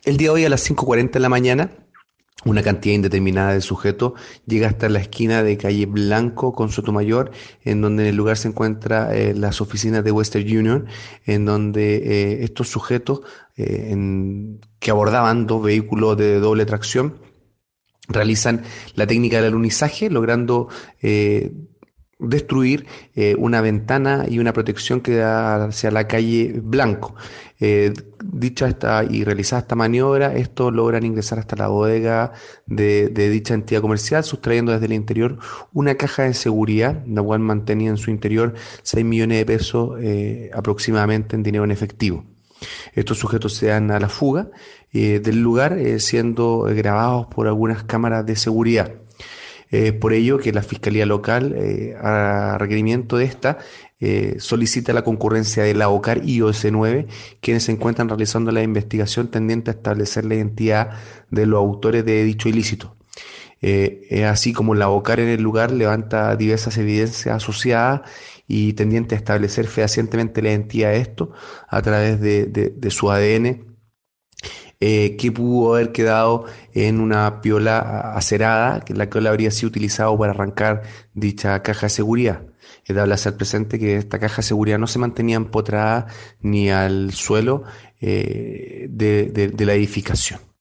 El día de hoy a las 5:40 de la mañana, una cantidad indeterminada de sujetos llega hasta la esquina de calle Blanco con Sotomayor, en donde en el lugar se encuentran las oficinas de Western Union, en donde estos sujetos que abordaban dos vehículos de doble tracción realizan la técnica del alunizaje, logrando destruir una ventana y una protección que da hacia la calle Blanco. Dicha esta y realizada esta maniobra, estos logran ingresar hasta la bodega de dicha entidad comercial, sustrayendo desde el interior una caja de seguridad, la cual mantenía en su interior 6 millones de pesos aproximadamente en dinero en efectivo. Estos sujetos se dan a la fuga del lugar, siendo grabados por algunas cámaras de seguridad. Por ello que la Fiscalía Local, a requerimiento de esta, solicita la concurrencia de la OCAR y OS9, quienes se encuentran realizando la investigación tendiente a establecer la identidad de los autores de dicho ilícito. Es así como la OCAR en el lugar levanta diversas evidencias asociadas y tendiente a establecer fehacientemente la identidad de esto a través de su ADN, que pudo haber quedado en una piola acerada, que la cual habría sido utilizado para arrancar dicha caja de seguridad. Es de hacer presente que esta caja de seguridad no se mantenía empotrada ni al suelo de la edificación.